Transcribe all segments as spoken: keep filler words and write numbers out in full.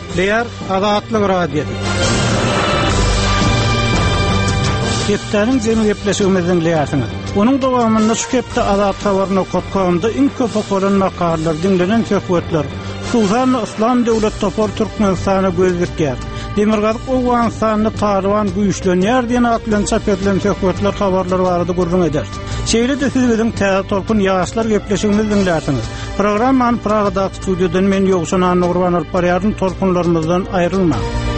Gepleyer Azatlyk radiosu. Geplerin jemi gepleşigimizden bilýärsiňiz. Onuň dowamında şu gepde Azat habaryny okutganda iň köp okulan makalar, dinlenen söhbetler, Sultan İslam Döwlet Topar Türkmenistana göz dikýär. Demirgazyk Owganistanyny Taliban güýçlenýär diýen atlan çap edilen söhbetler, habarlar barada gurrun eder. Şeýle de siz biziň täze tolkun ýaşlar gepleşigimizi dinlärsiňiz. Programmany Pragada studiodan men Ýogşan Nurban Alparýardyň tolkunlarymyzdan aýrylma.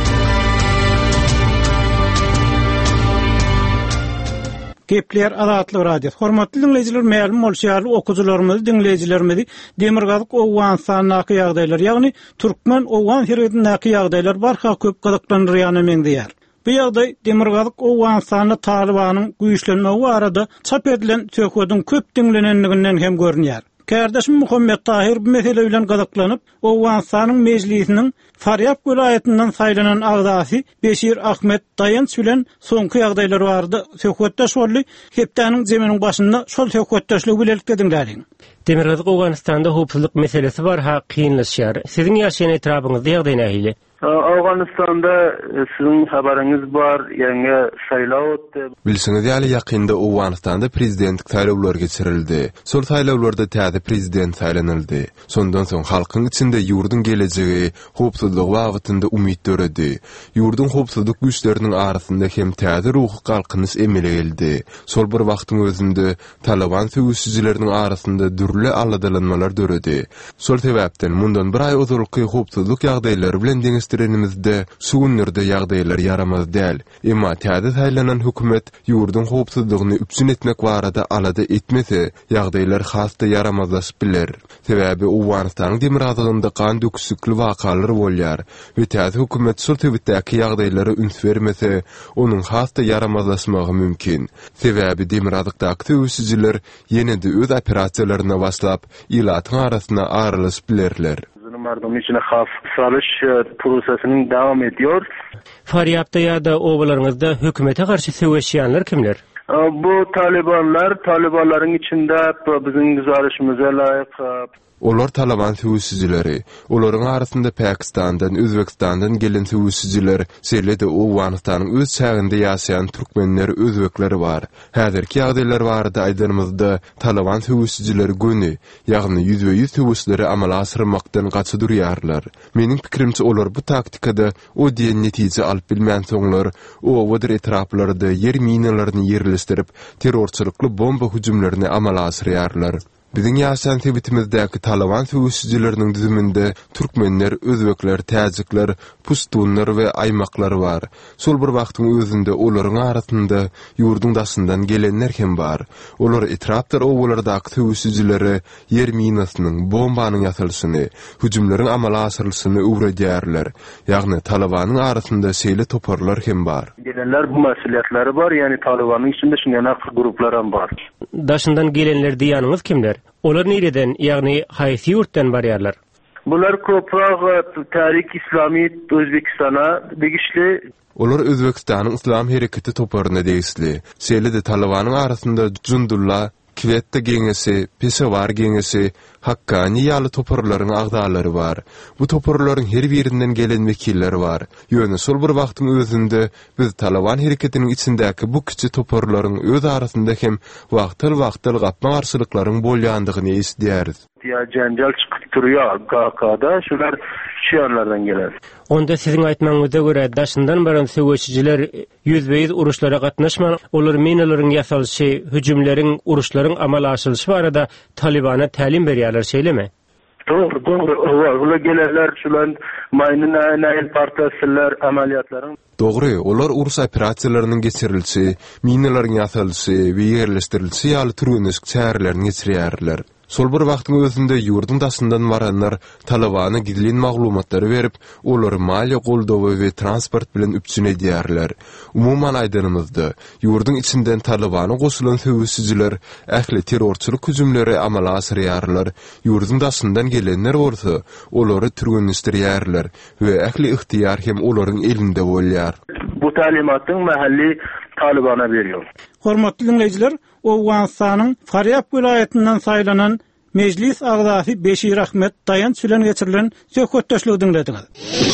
Gepler Azatlyk radiosu. Hormatly dinleyijiler, mälim bolýar, okuwçylarymyz, dinleyijilerimiz Demirgazyk Owganistanyny ýagdaýlar, ýagny Türkmen Owgan serwetindäki ýagdaýlar barha köp gyzyklandyrýan emengdiýär. Bu ýagdaý Demirgazyk Owganistanyny Talibanyň güýçlenmegi barada çap edilen söhbetiniň köp dinlenenliginden hem görünýär. Kardeşim Muhammed Tahir bu mesele bilen gyzyklanyp, Owganistanyň mejlisiniň Faryab welaýatynyň saýlanan agzasy Beşir Ahmet Daýanç bilen soňky ýagdaýlar barada söhbetdeş boldy. Hepdeniň jeminiň başynda şol söhbetdeşligi bilen gedinlärin. Demirgazyk Owganistanda howpsuzlyk meselesi bar ha kynlaşýar. Siziň ýaşaýan etrabyňyzda ýagdaý nähili? Awganistanda sizin habarınız var, ýangy saýlaw ötdi. Bilsiňiz ýaly ýakynda Owganistanda prezidentlik saýlawlary geçirildi. Sol saýlawlarda täze prezident saýlanyldy. Sondan soň halkyň içinde ýurdun gelejegi, howpsuzlyk wagtynda umyt döredi. Ýurdun howpsuzlyk güýçleriniň arasynda hem täze ruhy galkynyş emele geldi. Sol bir wagtyň özünde Taliban söwüşçileriniň arasynda dürli aladalanmalar döredi. Sol sebäpden mundan bir ay uzunlyky howpsuzlyk ýagdaýlary bilen Trenimizde sugunlarda ýagdaýlar yaramaz däl. Emma täze saýlanan hökümet ýurdun howpsuzlygyny üpsün etmek barada alada etmese, ýagdaýlar hasda yaramazlaşyp biler. Sebäbi Owganistanyň Demirgazygynda kan döküsükli wakalar bolýar we täze hökümet şol tebitdäki ýagdaýlara üns bermese, onuň hasda yaramazlaşmagy mümkin. Sebäbi Demirgazykdaky söwüşçiler ýene-de öz operasiýalaryna başlap, ýylatyň arasyna aýrylyşyp bilerler. Mardum içine haf salış prosesinin devam ediyor. Faryabda ya da ovalarınızda hükümete karşı söwüşýänler kimler? Bu Talibanlar, Talibanların içinde bizim güzarışımıza layık. Olar Taliban söwüşçileri. Olaryň arasynda Pakistandan, Özbekistandan gelen söwüşçiler, şeýle-de Owganistanyň öz çäginde ýaşaýan türkmenler, özbekleri bar. Häzirki ýagdaýlar barada aýdymyzda Taliban söwüşçileri göni, ýagny yüz ýüz söwüşleri amala asyrmakdan gaçy durýarlar. Meniň pikirimçe olar bu taktikada o diýen netije alyp bilmän soňlar, o wadyr etraplarda yer minalaryny ýerleşdirip, terrorçylykly bomba hüjümlerini amala asyrýarlar. Biziň ýaşaýan sebitimizdäki Taliban söwüşçileriniň düzüminde türkmenler, özbekler, täjikler, pustunlar we aýmaklar bar. Sol bir wagtyň özünde olaryň arasynda ýurdun daşyndan gelenler hem bar. Olar etrapda owalardaky söwüşçileri yer minasynyň, bombanyň ýatylyşyny, hüjümleriň amala asyrylşyny öwredýärler. Ýagny Talibanyň arasynda şeýle toparlar hem bar. Gelenler bu mesuliyetlari bar, ýani Talibanyň içinde şuňa gruplar hem bar. Daşyndan gelenler diýanyňyz kimler? Olar nereden, ýagny haýsy ýurtdan barýarlar? Bular köprak Tarik İslami Özbekistana degişli. Olar Özbekistanyň Islam hereketi toparyna degisli. Şeýle-de Talibanyň arasynda Jundullah, Kvetde geňesi, Pesawar geňesi, Hakkani ýaly toparlaryň agdalary bar. Bu toparlaryň her birinden gelen wekilleri bar. Ýöne şol bir wagtyň özünde biz Taliban hereketiniň içindäki bu kiçi toparlaryň öz arasynda hem wagtyl-wagtyl gapma garşylyklaryň bolýandygyny esdýäris. Ya janjal çykyp durýar G K'da, şular şiýarlardan geler. Onda siziň aýtmaňyza görä daşyndan baran söwüşçiler yüz-yüz uruşlara gatnaşman, olar minalaryň ýasalyşy, hüjümleriň, uruşlaryň amala aşylyşy barada Talibana tälim berýärler şeýlemi? Doğru, doğru. Olar gelerler şulan maýnyna näil partiýasylar amaliyatlaryň. Dogry, olar uruş operasiýalarynyň geçirilişi, minalaryň ýasalyşy we ýerleşdirilişi ýaly türgünüş çärelerini geçirýärler. Sol bir wagtyň özünde ýurdun daşyndan baranlar Talibana gidilýän maglumatlary berip, olary maliýe goldawy we transport bilen üpsün edýärler. Umuman aýdymyzda, ýurdun içinden Talibana goşulan söwüşçiler ähli terrorçylyk hüjümleri amala asyrýarlar. Ýurdun daşyndan gelenler bolsa, olary türgünleşdirýärler we ähli ihtiýar hem olaryň elinde bolýar. Bu talimatyň mahalli Talibana berýär. Hormatly dinleyijiler, Owganistanyň Faryab welaýatynyň saýlanan Meclis agzasy Beşir Ahmet Dayanç bilen geçirilen söhbetdeşligi dinlediňiz.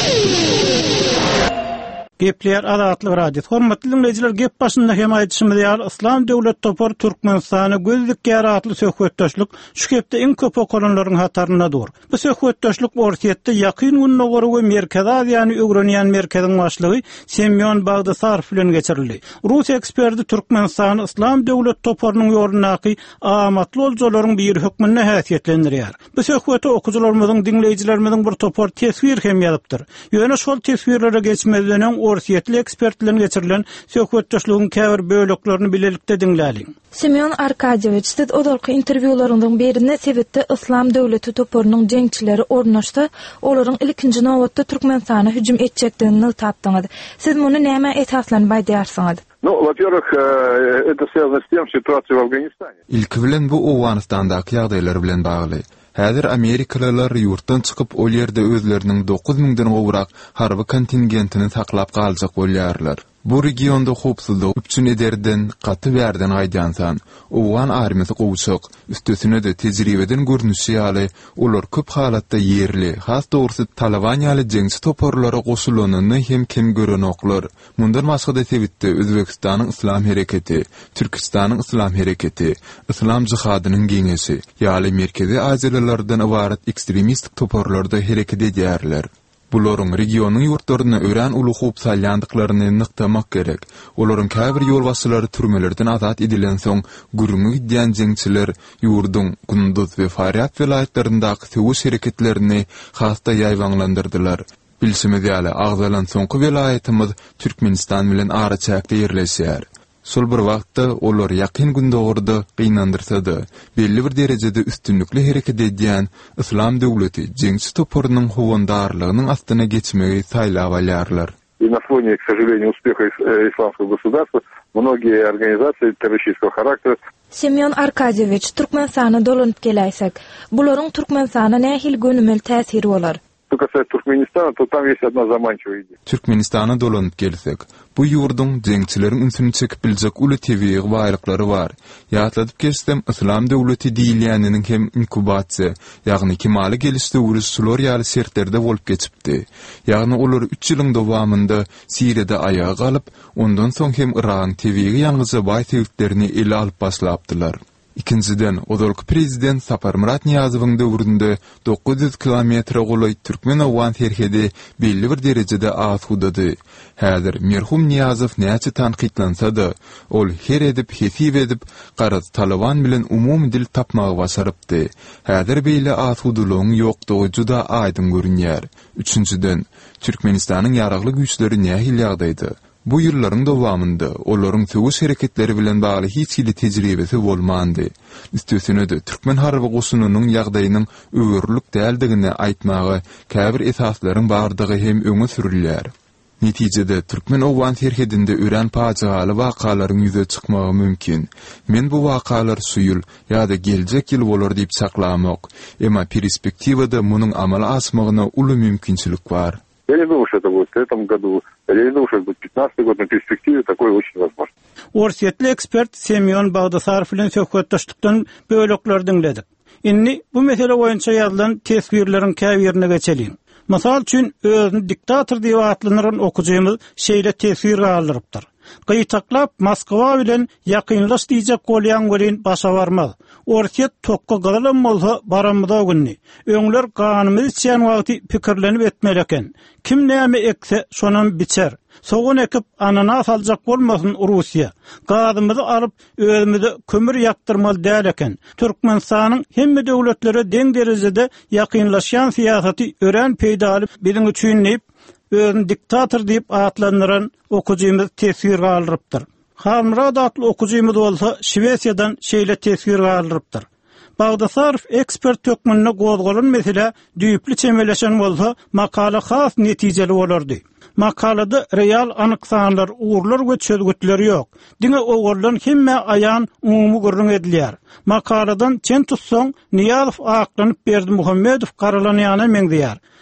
Gepler Azatlyk Radio. Hormatly dinleyijiler, gep başynda hem aýdyşymyz ýaly Islam döwlet topar Türkmenistany gözlük ýaratly söhbetdeşlik şu gepde iň köp okanlaryň hataryna dur. Bu söhbetdeşlik ortaýetde ýakyn gününe göre we Merkez Aziýany öwrenýän merkeziň başlygy Semyon Bagdasarov bilen geçirildi. Rus eksperti Türkmenistany Islam döwlet toparynyň ýorundaky amatly oljalaryň bir hökmüne häsiýetlendirýär. Bu söhbeti okuwçylarymyzyň, dinleyijilerimizin bir topar tesvir hem ýalypdyr. Ýöne şol tesvirlere geçmezden orsiýetli ekspertlerden geçirilen söhbetdeşligiň käbir böleklerini bilelikde dinläliň. Semyon Arkadiyevich, siz odalky interwýularyňyň birinde sebetde Islam döwleti toparynyň jeňçileri ornaşdy, olaryň ilkinji nowatda Türkmenistana hüjüm etjekdigini tapdyňyz. Siz muny näme esaslan baýdarsyňyz? Ну, во-первых, это связано с тем, ситуация в Афганистане. İlk bilen bu Awganistandaky ýagdaýlar bilen bagly. Häzir Amerikalılar ýurtdan çykyp ol ýerde özleriniň dokuz mingden gowrak harby kontingentini saklap galjak bolýarlar. Bu regionda hopsuzlyk üçin ederden gaty berden aýdansan, Owgan armiýasy gowçak, üstesine de tejribeden görnüşi ýaly, olar köp halatda yerli, has dogrusu Taliban ýaly jeňsi toparlara goşulanyny hem kim görenoklar. Mundan başga sebitde Özbekistanyň Islam hereketi, Türkistanyň Islam hereketi, Islam jihadynyň geňesi ýaly Merkezi Aziýalardan ibaret ekstremistik toparlarda hereket edýärler. Bularyň regionyň ýurtlaryna ören uly hup salýandyklaryny nyktamak gerek. Olaryň käbir ýolbaşçylary türmelerden azat edilen soň gürüňi gidýän jeňçiler ýurdun Gündüz we Faryat vilayetlerindäki töwüş hereketlerini hasta ýaýwanlandyrdylar. Bilsimiz ýaly agzalan soňky vilayetimiz Türkmenistan bilen ara çäkde ýerleşýär. Sol bir wagtda olar ýakyn günde orada gynandyrsa-da, belli bir derejede üstünlükli hereket edýän Islam döwleti jeňsi toparynyň howandarlygynyň astyna geçmegi saýlap alýarlar. И на фоне, к сожалению, успеха исламского государства многие организации террористического характера. Semyon Arkadiyevich, Türkmenistana dolanyp gelýäsek, bularyň Türkmenistana nähil gönümel täsiri bolar? Что касается Туркменистана, то там есть одна заманчивая идея. Türkmenistana dolanyp gelsek, bu ýurdun jeňçileriň ünsüni çekip biljek uly tebiği baýlyklary bar. Ýatladyp geçsem, Islam döwleti diýilýäniniň hem inkubasiýa, ýagny kemaly gelişde urusçylar ýaly sertlerde bolup geçipdi. Ýagny olar üç ýylyň dowamında Siriýede aýaga galyp, ondan soň hem Iran tebiği ýalňyza baý sebäplerini ele alyp başlapdylar. İkinciden, odalky prezident Saparmurat Niyazowyň döwründe dokuz yüz kilometre goly Türkmen Awgan herhedi belli bir derejede asudydy. Häzir merhum Niyazow näçe tanqidlansa-da, ol her edip, hesip edip, garaz Taliban bilen umumy dil tapmagy başarypdy. Häzir beýle asudylygyň ýokdugy juda aýdyn görünýär. Üçünciden, Türkmenistanyň ýaragly güýçleri nähil ýagdaýda. Bu ýyllaryň dowamında olaryň töwüş hereketleri bilen bagly hiç hili tejribesi bolmandy. Üstesine de Türkmen harby goşunynyň ýagdaýynyň öwürlük däldigini aýtmagy, käbir esaslaryň bardygy hem öňe sürilýär. Netijede Türkmen Awgan herhedinde ören paçaly wakalaryň ýüze çykmagy mümkin. Men bu wakalar suýul ýa-da geljek ýyl bolar diýip saklamak, emma perspektivada munyň amala asmagyna uly mümkinçilik bar. Я не думаю, что это будет в этом году. Я не думаю, что это будет пятнадцатый год, но в перспективе такое очень возможно. Orsiýetli ekspert Semyon Bagdasarov bilen söhbetdeşlikden bölekler dinledik. Inni bu mesele boýunça ýazylan tesbirleriň käbirine geçeliň. Masal üçin özüni diktator diýip atlanýan okuwjymyz şeýle tesbir galyrypdyr. Gyýtaklap Moskwa bilen ýakynlaş diýjek bolýan welin başa barmaz. Orsiýet tokka galan bolsa baramyda günni. Öňler ganymy içýän wagty pikirlenip etmeli eken. Kim näme ekse şonan biçer. Soğun ekip ananas aljak bolmasyn Russiýa. Gadymyzy alyp özümizi kömür ýaktyrmaly däl eken. Türkmenistanyň hemme döwletlere deň derejede ýakynlaşýan siýasaty ören peýda alyp biziň üçin näip özüni diktator diýip atlandyran okuwjymyz tesir galyrypdyr. Hamrad adly okuwjymyz bolsa Şwesiýadan şeýle tesir galyrypdyr. Bagdasarov ekspert tökmünne gozgalan mesele düýpli çemeleşen bolsa makala has netijeli bolardy. Makalada real anyk-sanlar, uğurlar we çözgütleri ýok. Diňe ogorlan hemme aýan umumy görüň edilýär. Makaladan çen tutsaň Niýazow aklanyp berdi Muhammedow garalanýany meňdiýär.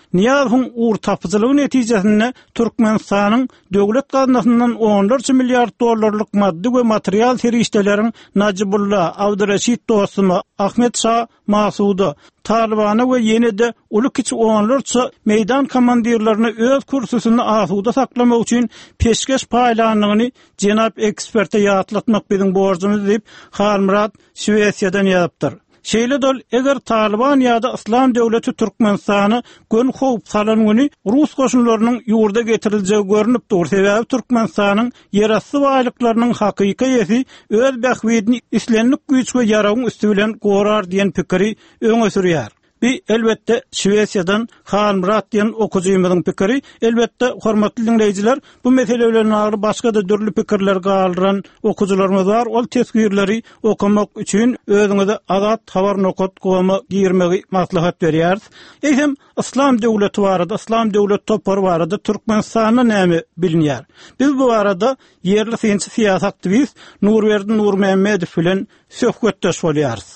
Niýazyň uğur tapyjylygy netijesinde Türkmenistanyň döwlet gaznasyndan onlarca milliard dollarlyk maddi we material serişdeleriň Najibulla, Abdurraşid Dostum, Ahmet Şah Masuda, Talibana we ýene-de uly kiçi onlarca meýdan komandirlerini öz kursusyny asuda saklamak üçin peşkeş paýlanlygyny jenap eksperte ýatlatmak biziň borjumyz diýip Halmurat Şwesiýadan ýazypdyr. Şeýle dol eger Taliban ýa-da İslam döwleti Türkmenistany gön howp salan güni Rus goşunlarynyň ýurda getiriljegi görünip dur. Sebäbi Türkmenistanyň ýerasty baýlyklarynyň hakyky ýeti öz bähwidini islenlik güýç we ýaragyň üstü bilen gorar diýen pikiri öňe sürýär. Bir elbette Şwesiýadan Halmurat diýen okujymyzyň pikiri, elbette hormatly dinleýijiler, bu meselelerle agry başga da dürli pikirler galdyran okujularymyz bar. Ol tesgirleri okumak üçin özüňize azat habar nokat gowama girmegi maslahat berýär. Eýsem İslam döwleti barada, İslam döwlet topary barada Türkmenistanyň näme bilinýär? Biz bu arada yerli synçy siýasat aktivist Nurberdi Nurmehmedow bilen söhbetdeş bolýarys.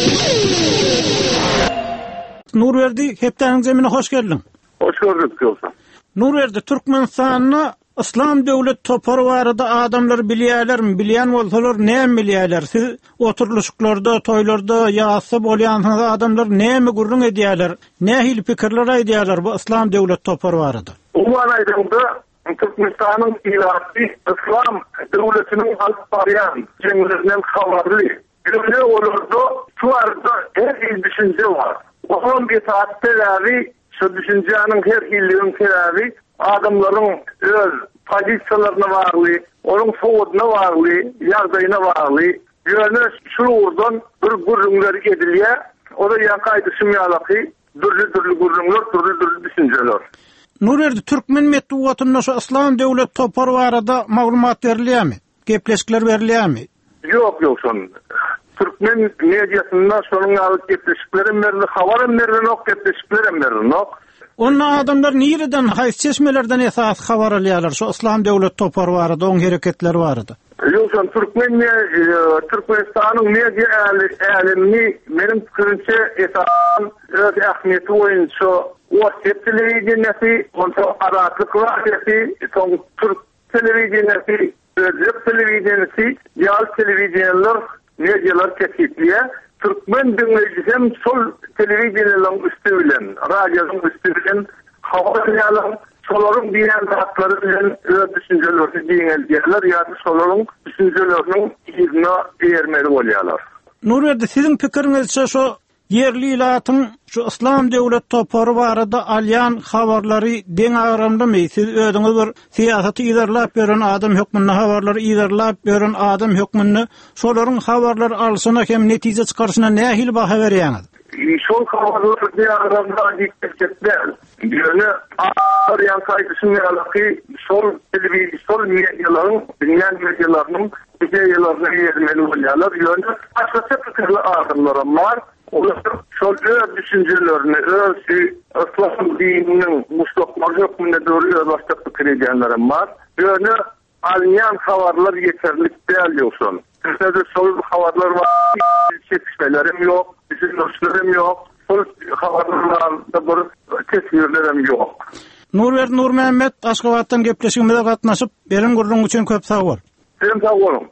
Nurberdi, hepdäniň zemine hoş geldin. Hoş gördük diyorsan. Nurberdi, Türkmenistanyň İslam döwlet topary barada adamlar bilýärlermi? Bilýän bolsalar näme bilýärler? Siz oturluşyklarda, toýlarda, ýa-da bolýan adamlar näme gurrun edýärler? Nähili pikirler aýdýarlar bu İslam döwlet topary barada? O manaýda Türkmenistanyň ilahi İslam döwletiniň halk-baryan jemgyýetinden habarly. Görüne olurdu, şu arada her il düşünce var. On bir saatte abi şu düşüncenin her illiğin teravi adamların öz pozisiyalarına bağlı, onun soğuduna bağlı, yardayına bağlı. Yönü şu oradan bir gurrunları ediliyor. O da yakaydı simyalaki, dürlü dürlü gurrunlar, dürlü dürlü düşünceler. Nurberdi, Türkmen metbuatynda şu İslam döwlet topary barada maglumat berilýärmi? Gepleşikler berilýärmi? Yok yok son. Türkmen mediasında şonun alıp gepleşiklerim berdi, habarım berdi, nok gepleşiklerim berdi, nok. Onlar adamlar nireden, haýsy çeşmelerden esas habar alýarlar? Şu İslam döwlet topary barada, oň hereketleri barada. Yok son, Türkmen e, Türkmenistanyň media älimini benim pikirimçe esas öz ähmiýeti boýunça o telewizionyasy, ondan Aratlyk radiosi, son Türk telewizionyasy, Özbek telewizionyasy, ýa telewizionylar medialar kesipliye, Türkmen dinleyicisi sol televizyonların üstü bilen, radyoların üstü bilen, haberlerle, soların diyen hakları bilen öz düşüncelerini diyen diyorlar, ya da soların düşüncelerinin yerine vermeli oluyorlar. Nurberdi, sizin pikirinizçe şu yerli ilatyň şu İslam döwlet topary barada alýan habarlary deň agramdamy? Siz özüňiz bir siýasaty idarlap beren adam hökmünde habarlary idarlap beren adam hökmünde şolaryň habarlary alsyna hem netije çykarsyna nähili baha berýäňiz? Şol habarlar deň agramda dikkatler. Ýöne aryan kaýdysyny alaky şol telewizyon, şol medialaryň, dünýä medialarynyň ideýalaryna ýermeli bolýarlar. Ýöne başga pikirli adamlar var. Onlar şol öz düşüncelerini, öz İslam dininin mustaqbal hükmüne doğru başka fikir edenlerim var. Yani alyan haberler yeterlik değil yoksun. Bizde de şol haberler var, çekişmelerim yok, düşünüşlerim yok, şol haberlerinde bir tesirlerim yok. Nurberdi Nurmehmet, Aşgabatdan gepleşigimizde gatnaşyp, benim gurrun üçin köp sag bol. Sen sag bolun.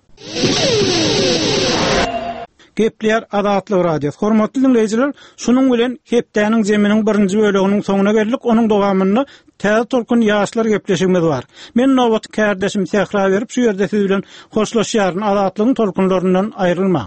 Gepler Adatly Radio. Hormatly dinleyijiler, şunun bilen hepdäniň zeminiň birinji böleginiň soňuna geldik. Onuň dowamyny täze tolkun ýaşlar gepleşigimiz bar. Men nowat kärdeşim Sehra berip şu ýerde siz bilen hoşlaşýaryn Adatlyň tolkunlaryndan aýrylmaň.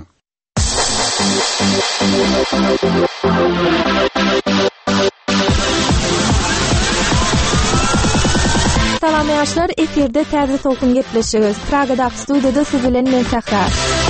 Salam ýaşlar, eferde täze tolkun gepleşigimiz. Pragada studiýada siz bilen men Sehra.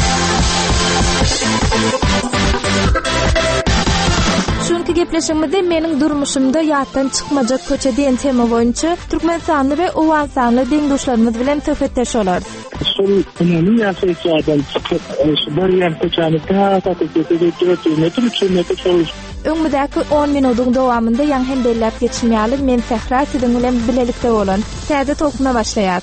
Şunki gepleşigimizde meniň durmuşymda ýatdan çykmajak köçe diýen tema boýunça Türkmenistanyny we owan sanly deňdoşlarymyz bilen söhbetdeş bolary. Şol önemli ýaşaýjy adam çykyp, bir ýer köçäni täze köçede metr kilometr çoluş. Öňmüdäki on minutyň dowamynda ýa hem bellep geçmýärler. Men Sehra siziň bilen bilelikde bolan. Täze tolkuna başlaýar.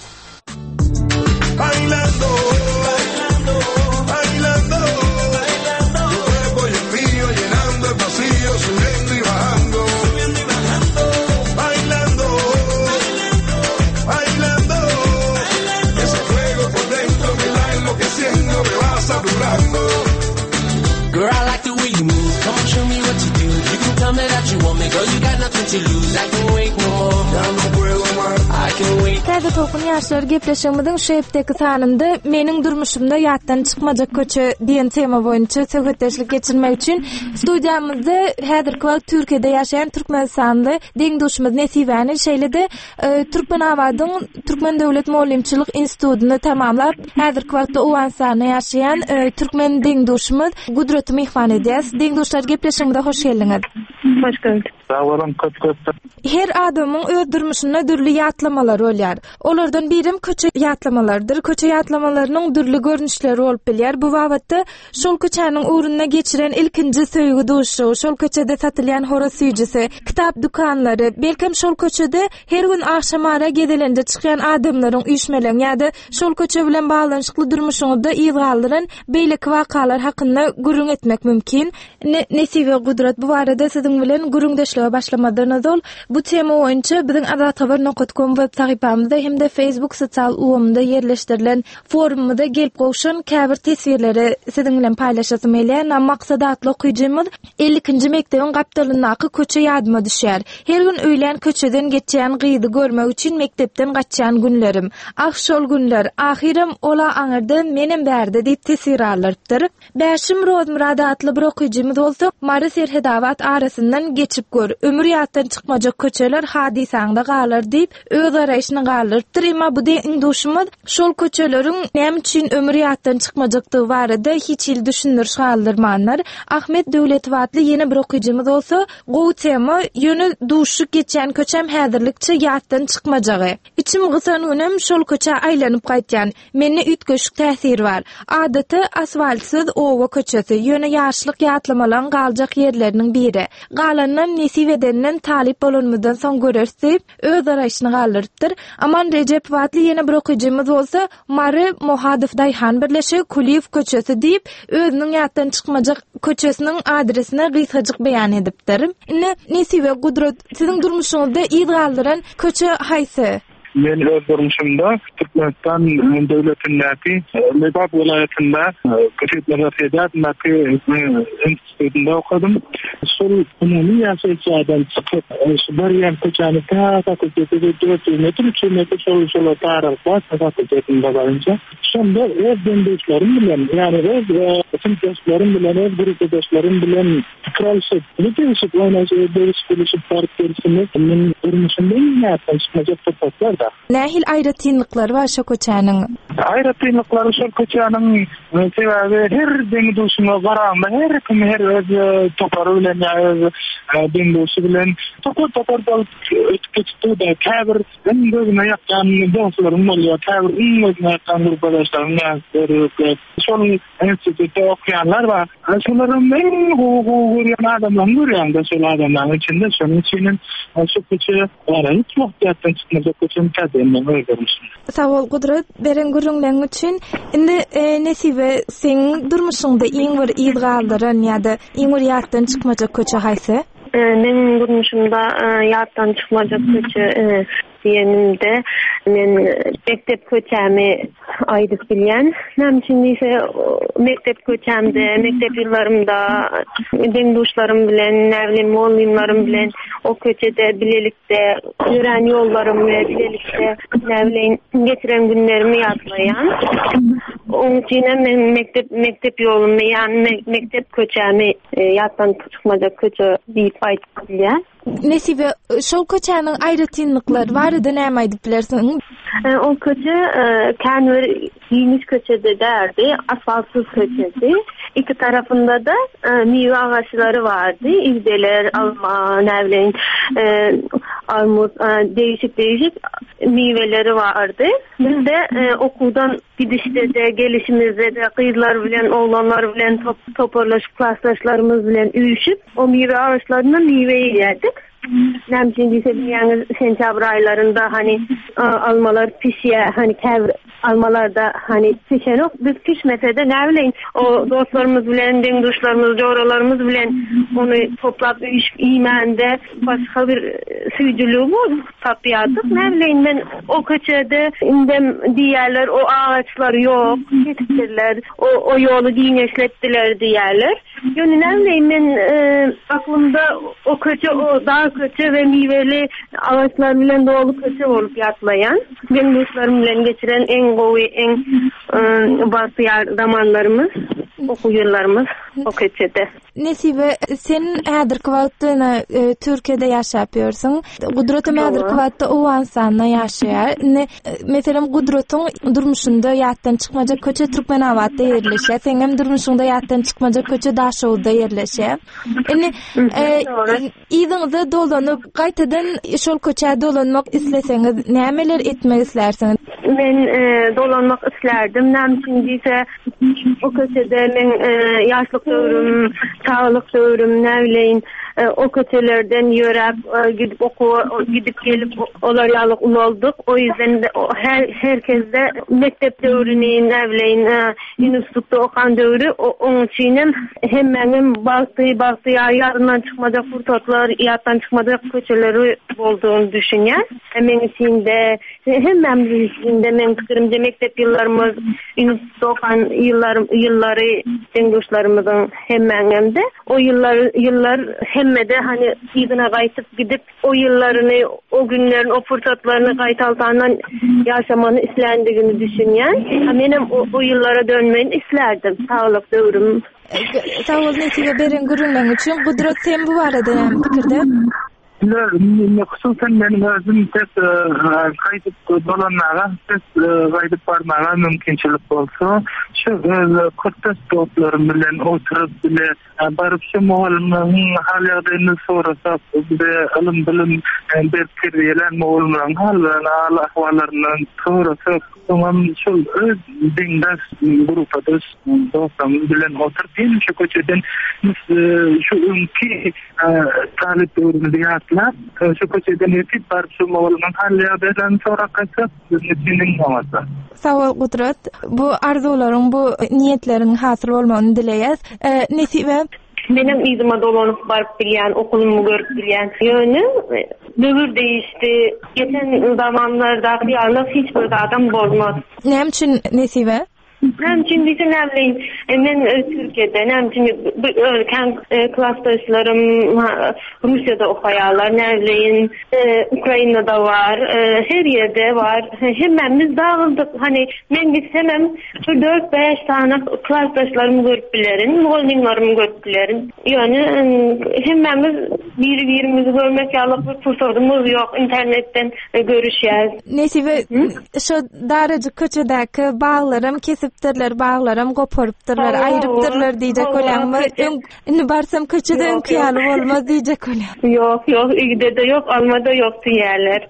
Girl, you got nothing to lose. I can wait more. Down the world, I can wait. Täze tokun ýaşlar gepleşýänmyň şu hepdeki sanynda meniň durmuşymda ýatdan çykmajak köçe diýen tema boýunça söhbetleşik geçirmek üçin studiýamyzda häzirki wagt Türkiýede ýaşaýan Türkmenistanly deňdoşumyz Nesibäni şeýlede e, Türkmenawadyň Türkmen Döwlet Molimçilik Institutyny tamamlap häzirki wagtda Owansany ýaşaýan e, Türkmen deňdoşumyz Gudrat mehman edýäs. Deňdoşlar gepleşýänmide hoş geldiňiz. Hoş gördük. Sağolun köp köp. Her adamyň öz durmuşyna dürli ýatlamalar bolýar. Olardan birim köçe ýatlamalardyr. Köçe ýatlamalarynyň dürli görnüşleri bolup bilýär. Bu wagtda şol köçäniň urunyna geçiren ilkinji söýgü duşu, şol köçede satylýan horos süýjisi, kitap dukanlary, belkem şol köçede her gün akşamara gedelende çykýan adamlaryň üýşmeleň ýa-da şol köçe bilen baglanşykly durmuşyňyzda ýygaldyran beýleki wakalar hakynda gürrüň etmek mümkin. Ne, Nesibe Gudrat bu barada siziň bilen gürrüňdeşlige başlamadan ol bu tema boýunça biziň Azat Habar nokta com web sahypamyzda hem-de Facebook sosial uwamda ýerleşdirilen forumda gelip goşan käbir tesbirleri siziň bilen paýlaşasym elän. Maksadatly okuyjymyz ellikinji mekdebiň gapdalyndaky köçe ýadyma düşýär. Her gün öýlen köçeden geçýän gyýdy görmek üçin mektepden gaçýan günlerim. Ah şol günler, ahirim ola aňyrda menem bärde diýip tesbir alypdyr. Bäşim Rozmurad adly bir okuyjymyz bolsa, Mary Serhedawat arasyndan geçip gör. Ömür ýatdan çykmajak köçeler hadisaňda galar diýip öz araýşyny galypdyr. Emma bu deňdoşumyz şol köçeleriň näme üçin ömür ýatdan çykmajakdygy barada hiç il düşünür şaldyrmanlar. Ahmet Döwletwatly ýene bir okuyjymyz bolsa, gowy tema ýöne duşup geçýän köçem häzirlikçe ýatdan çykmajagy. İçim gysanynem şol köçe aýlanyp gaýtýan. Menne ütgeşik täsir bar. Adaty asfaltsyz owa köçesi ýöne ýaşlyk ýatlamalan galjak ýerleriniň biri. Galandan Nesibeden talip bolanmyzdan soň görersip öz araýşyny galypdyr. Aman Recep Watly ýene bir okuyjymyz bolsa, Mary Mohadif Daýhan birleşik Kuliýew köçesi diýip özüniň ýatdan çykmajak köçesiniň adresine gysgaçyk beýan edipdir. Ine Nesibe Gudrat siziň durmuşyňyzda ýygaldyran köçe haýsy? Men öz durmuşymda Türkmenistan döwletindäki Lebap vilayetinde Köçetler Fedatynaky institutunda okudum. Şol umumy ýaşaýan çykyp bir ýer köçäni ta fakültede dört metr, üç metr şol şol tarapda fakültede barınca. Şonda öz deňdoşlarym bilen, ýani öz sınıfdaşlarym bilen, öz grupdaşlarym bilen fikralşyp, ýetirişip oýnaşyp, döwüşip barıp gelişimi men durmuşymda ýatdan çykmajak topaklar. Nähil aýratynlyklar bar şo köçäniň? Aýratynlyklary şol köçäniň sebebi her deňdoşuna baranda her kim her öz topary bilen ýa-da deňdoşy bilen topar topar bolup ötüp geçdi da käbir gözüne ýakdan dostlarym bolýar, käbir gözüne ýakdan grupdaşlarym ýa-da şol institutda okyanlar bar. Şolaryň men gowy adamlar görýän de şol adamlaryň içinde şonuň üçin şo köçe bara hiç wagtdan çykmajak köçe Sawol Gudrat, beren gürrüňleň üçin indi e, Nesibe sen durmuşyňda iň bir ýygaldyran ýa-da iň bir ýatdan çykmajak köçe haýsy? Menin durmuşymda ýatdan çykmajak köçe diýenimde men mektep köçämi aýdyk bilýän. Näme üçin diýse mektep köçämde, mektep ýyllarymda deňdoşlarym bilen, näbilen mollymlarym bilen o köçede bilelikde ýören ýollarym bilen bilelikde näbilen geçiren günlerimi ýatlaýan. Onuň üçin men mektep mektep ýolumy, ýani mektep köçämi ýatdan çykmajak köçe diýip aýdyk bilýän. Nesibe şol köçäniň aýratynlyklary barada näme aýdyp bilersiň? O köçe kendi giymiş köçede derdi, asfaltsız köçesi. İki tarafında da e, meyve ağaçları vardı. İzdeler, alma, nevleyin, e, armut, e, değişik değişik meyveleri vardı. Biz de e, okuldan gidişte de, gelişimizde de kızlar bilen, oğlanlar bilen, top, toparlaşıp klaslaşlarımız bilen üyüşüp o meyve ağaçlarından meyveyi yerdik. Nemçin diyse yani sentabr aylarında hani almalar pişiye hani kev almalarda hani pişen yok. Biz pişmese de ne bileyim o dostlarımız bilen, deňdoşlarymız, joralarımız bilen onu toplap iýmende başka bir süýdülüğü bu tapýardyk. Ne bileyim ben o köçede indem diýerler o ağaçlar yok, yetiştirler, o, o yolu giňeşletdiler diýerler. Yönünen men e, aklımda o köçe, o daha köçe ve meyveli ağaçlar bilen dolu köçe olup yatlayan. Benim dostlarım bilen geçiren en gowy, en e, bahtiyar zamanlarımız, okul yıllarımız o köçede. Nesibe, sen häzirki wagtda e, Türkiýede ýaşapýarsyň. Gudraty häzirki wagtda o ansanna ýaşaýar. Ne meselem Gudratyň durmuşynda ýatdan çykmaja köçe Türkmenawatda ýerleşýär. Seňem durmuşyňda ýatdan çykmaja köçe Daşowda ýerleşýär. Indi ýygyňyzda dolanyp gaýtadan şol köçäde dolanmak isleseňiz, nämeler etmek islersiňiz? Men e, dolanmak islerdim. Näme diýse o köçede men e, ýaşlyk döwrüm, sağlık döwrüm, näleyin e, o köçelerden ýörep e, gidip okuwa gidip gelip olar ýalyk ulaldyk. O ýüzden de o, her herkesde mektep döwrüni, näleyin e, institutda okan döwrü onuň üçin hemmeňin bagty bagty ýaryndan çykmajak fırsatlar, ýatdan çykmajak köçeleri boldugyny düşünýär. Men üçin de hemmemiz üçin de men pikirimde mektep ýyllarymyz, institutda okan ýyllarym ýyllary deňdoşlarymyzyň hemmeňinde o ýyllar ýyllar hemmede hani ýygyna gaýtyp gidip o ýyllaryny, o günlerin, o fırsatlaryny gaýtaltandan ýaşamany islendigini düşünýän. Menem o, o ýyllara dönmeýin islerdim. Sağlyk döwrüm. Sağ ol, Nesibe, beren gürülmeň üçin. Gudrat, sen bu barada näme pikirde? Ne hususan benim özüm tek kayıp dolanmağa, tek kayıp barmağa mümkünçilik olsa, şu kurtas toplarım bilen oturup bile barıp şu muhalımın halyadığını sorasak, bile alım bilim bir kiriyelen muhalımın halına, ahvalarından sorasak, tamam şu öz dindaş grupados dostum bilen oturup yine şu köçeden şu ülke talip doğruluyat şu köçeden yetip barıp şu muhalımın halyadığını sorasak, neticenin olmasa. Sağ ol Gudrat. Bu arzuların, bu niyetlerin hasıl olmanı dileýäs. Nesibe? Benim ýygyma dolanyp barıp bilýän, okulumy görüp bilýän ýöne döwür değişti. Geçen zamanlarda ýarlyk hiç bir adam bolmaz. Näme üçin Nesibe? Hem için bizim näleyin men Türkiýede näme ölken klasdaşlarym Russiýada okaýarlar, näleyin Ukrainada var, her ýerde var. Hemmemiz dağıldık. Hani men gitsem dört beş tane klasdaşlarymı görüp bilerin, mugallimlerimi görüp bilerin. Ýöne hemmemiz bir-birimizi görmek ýalyk bir fırsatymyz ýok. İnternetten görüşýäs. Nesibe, şu darajy köçedäki baglarym kesipdirler, baglarym goparypdyrlar, aýrypdyrlar diýjek bolanmy. Indi barsam köçede öňküýäli bolmaz diýjek bolan. Ýok, ýok, ýigde de ýok, almada ýok diýerler.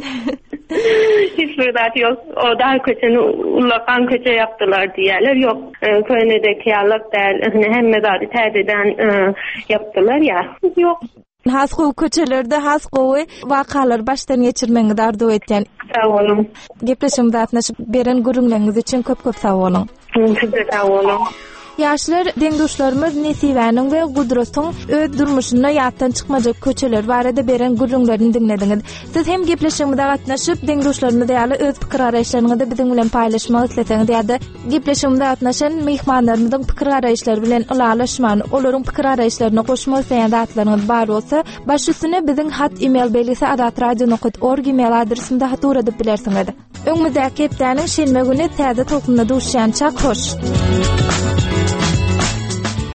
Hiç bir zat ýok. O da köçeni ulakan köçe yapdylar diýerler. Ýok, köýnedeki ýalyk däl, hemme zat täzeden yapdylar ýa. Ýok. Has gowy köçelerde has gowy wakalar başdan geçirmeňizi arzu etýän. Sağ olun. Gepleşimde atnaşyp beren gürüňleriniz üçin köp-köp sağ olun. Size sağ olun. Yaşlar deňdoşlarymyz Nesibe'niň we Gudratyň öz durmuşyna ýatdan çykmajak köçeler barada beren gürüňlerini dinlediňiz. Siz hem gepleşimde atnaşyp deňdoşlarymyz ýaly öz pikir araýşlaryňyzy biziň bilen paýlaşmak isleseňiz ýa-da gepleşimde atnaşan mehmanlarymyzyň pikir araýşlary bilen ulalaşman, olaryň pikir araýşlaryna goşmak isleýän zatlaryňyz bar bolsa, baş üstüne biziň hat email belisi adat radio nokta org email adresinde hatur edip bilersiňiz. Öňümizde hepdäniň şenme güni täze toplamda duşýançak hoş.